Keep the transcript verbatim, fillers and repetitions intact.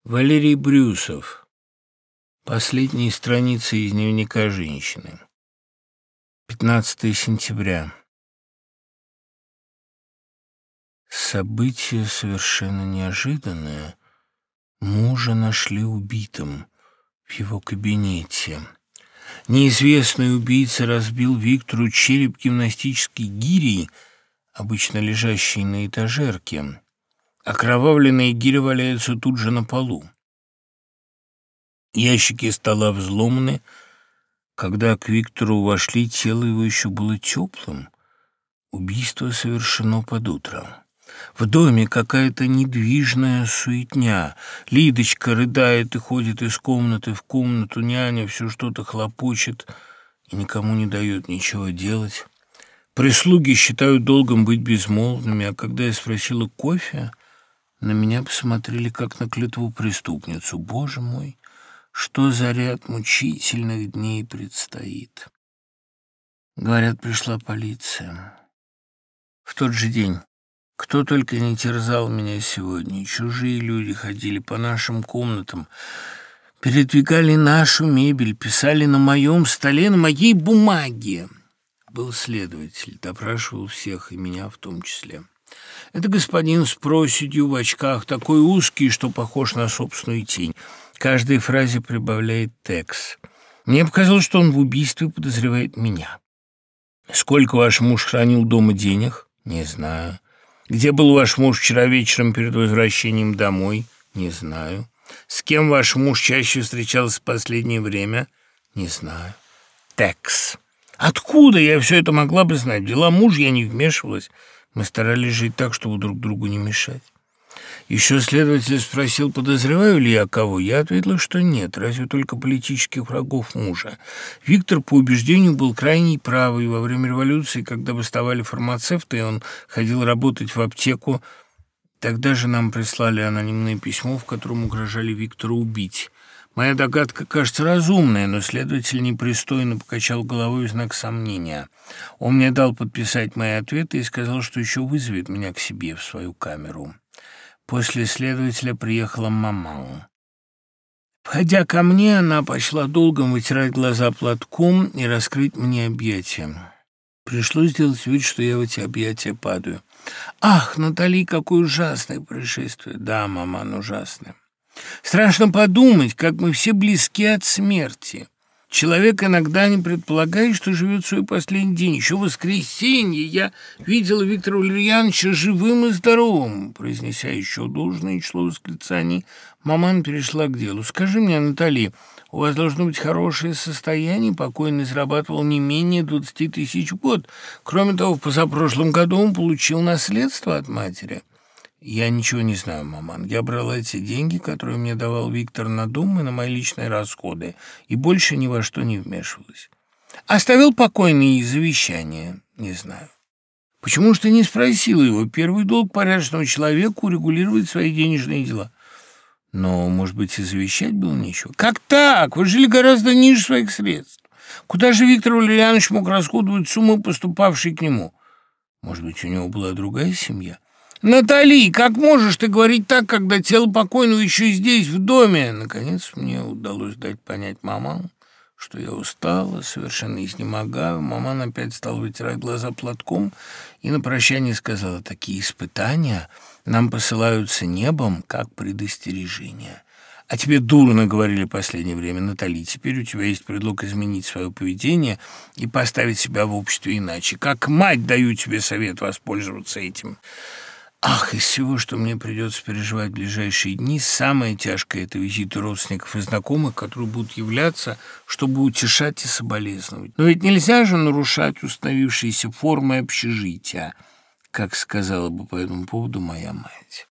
Валерий Брюсов. Последние страницы из дневника женщины. пятнадцатое сентября. Событие совершенно неожиданное. Мужа нашли убитым в его кабинете. Неизвестный убийца разбил Виктору череп гимнастической гирей, обычно лежащей на этажерке. Окровавленные гири валяются тут же на полу. Ящики стола взломаны. Когда к Виктору вошли, тело его еще было теплым. Убийство совершено под утро. В доме какая-то недвижная суетня. Лидочка рыдает и ходит из комнаты в комнату. Няня все что-то хлопочет и никому не дает ничего делать. Прислуги считают долгом быть безмолвными, а когда я спросила кофе, на меня посмотрели, как на клятву преступницу. Боже мой, что за ряд мучительных дней предстоит. Говорят, пришла полиция. В тот же день. Кто только не терзал меня сегодня. Чужие люди ходили по нашим комнатам, передвигали нашу мебель, писали на моем столе, на моей бумаге. Был следователь, допрашивал всех, и меня в том числе. Это господин с проседью в очках, такой узкий, что похож на собственную тень. К каждой фразе прибавляет текст. Мне показалось, что он в убийстве подозревает меня. «Сколько ваш муж хранил дома денег?» «Не знаю». «Где был ваш муж вчера вечером перед возвращением домой?» «Не знаю». «С кем ваш муж чаще встречался в последнее время?» «Не знаю». Текст. Откуда я все это могла бы знать? В дела мужа я не вмешивалась. Мы старались жить так, чтобы друг другу не мешать. Еще следователь спросил, подозреваю ли я кого. Я ответила, что нет, разве только политических врагов мужа. Виктор, по убеждению, был крайне правый. Во время революции, когда восставали фармацевты, и он ходил работать в аптеку, тогда же нам прислали анонимное письмо, в котором угрожали Виктора убить. Моя догадка кажется разумная, но следователь непристойно покачал головой в знак сомнения. Он мне дал подписать мои ответы и сказал, что еще вызовет меня к себе в свою камеру. После следователя приехала мама. Входя ко мне, она пошла долго вытирать глаза платком и раскрыть мне объятия. Пришлось сделать вид, что я в эти объятия падаю. «Ах, Натали, какое ужасное происшествие!» «Да, маман, ужасное. Страшно подумать, как мы все близки от смерти. Человек иногда не предполагает, что живет свой последний день. Еще в воскресенье я видела Виктора Валерьяновича живым и здоровым». Произнеся еще должное число восклицаний, маман перешла к делу. «Скажи мне, Натали, у вас должно быть хорошее состояние. Покойный зарабатывал не менее двадцати тысяч в год. Кроме того, в позапрошлом году он получил наследство от матери». «Я ничего не знаю, маман. Я брала эти деньги, которые мне давал Виктор на дом и на мои личные расходы, и больше ни во что не вмешивалась». «Оставил покойный завещание?» «Не знаю». «Почему же ты не спросила его? Первый долг порядочного человека — урегулировать свои денежные дела». «Но, может быть, и завещать было нечего». «Как так? Вы жили гораздо ниже своих средств. Куда же Виктор Валерьянович мог расходовать суммы, поступавшие к нему? Может быть, у него была другая семья?» «Натали, как можешь ты говорить так, когда тело покойного еще здесь, в доме?» Наконец мне удалось дать понять маман, что я устала, совершенно изнемогаю. Маман опять стала вытирать глаза платком и на прощание сказала: «Такие испытания нам посылаются небом, как предостережение. А тебе дурно говорили в последнее время, Натали. Теперь у тебя есть предлог изменить свое поведение и поставить себя в обществе иначе. Как мать даю тебе совет воспользоваться этим». Ах, из всего, что мне придется переживать в ближайшие дни, самое тяжкое — это визиты родственников и знакомых, которые будут являться, чтобы утешать и соболезновать. Но ведь нельзя же нарушать установившиеся формы общежития, как сказала бы по этому поводу моя мать.